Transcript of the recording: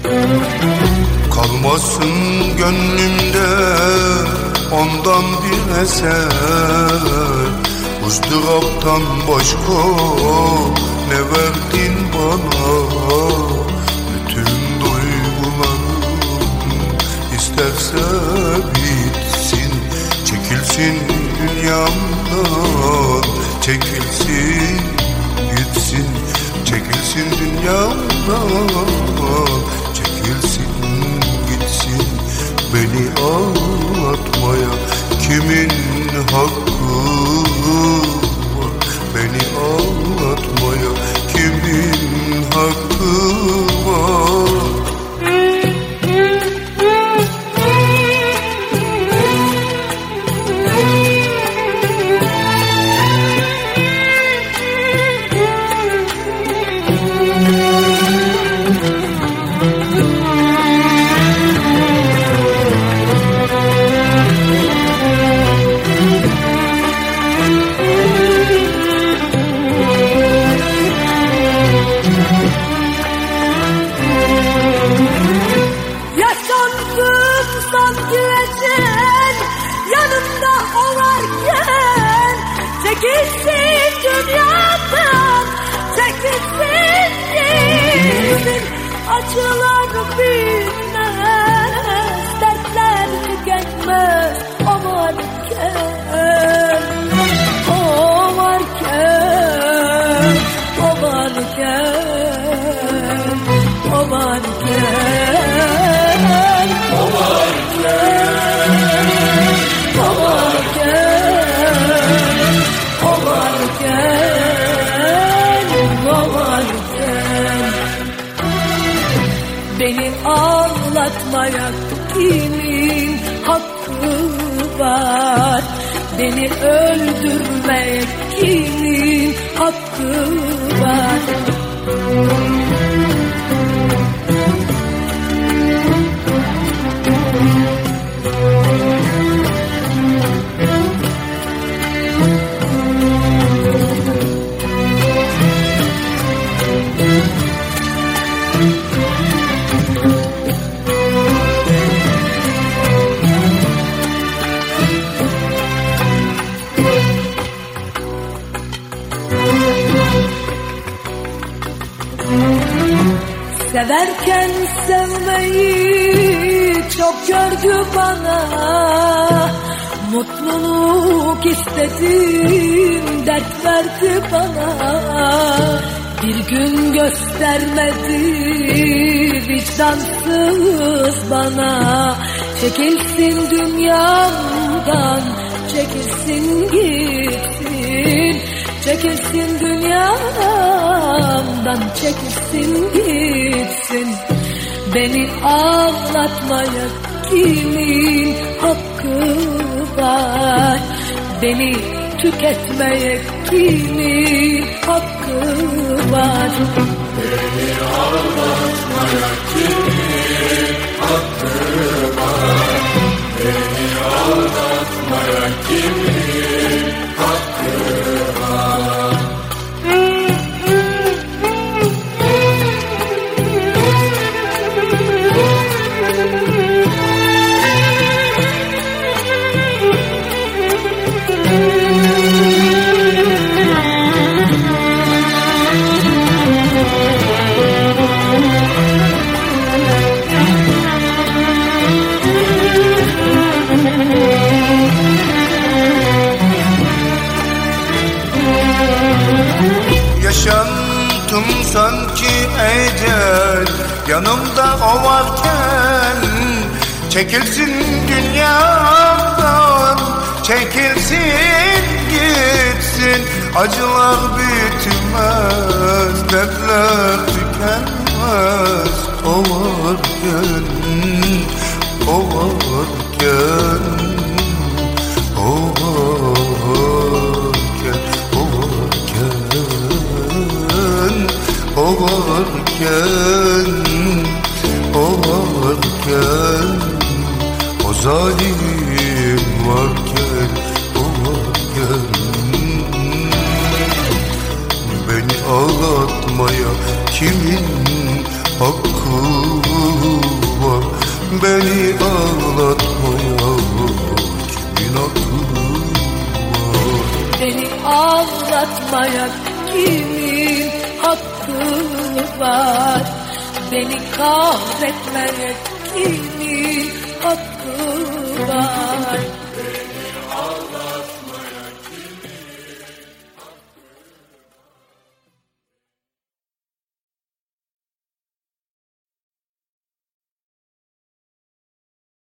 Kalmasın gönlümde ondan bir eser, ızdıraptan başka ne verdin bana? Bütün duygularım isterse bitsin, çekilsin dünyamdan, çekilsin gitsin, çekilsin dünyamdan, çekilsin gitsin. Beni ağlatmaya kimin hakkı var? Beni ağlatmaya kimin hakkı var? Yanımda o varken çekilsin dünyadan, çekilsin gitsin. Acılar bitmez, dertler tükenmez. O varken, o varken, o varken, o varken, o varken, beni ağlatmaya kimin hakkı var? Beni öldürmeye kimin hakkı var? Severken sevmeyi çok gördü bana, mutluluk istedim, dert verdi bana. Bir gün göstermedi vicdansız bana, çekilsin dünyamdan, çekilsin gitsin, çekilsin dünyamdan, çekilsin gitsin. Beni ağlatmaya kimin hakkı var? Beni tüketmeye kimin hakkı var? Beni ağlatmaya kimin hakkı var? Beni ağlatmaya kimin hakkı var? Yaşantım sanki ecel, yanımda o varken çekilsin dünyadan, çekilsin gitsin. Acılar bitmez, dertler tükenmez. O varken, o varken, o varken, o varken, o varken, o varken, o zalim varken, o varken, beni ağlatmaya kimin hakkı beni ağlatmaya kimin hakkı var? Beni ağlatmaya kimin hakkı var? Beni kahretmeye kimin hakkı var?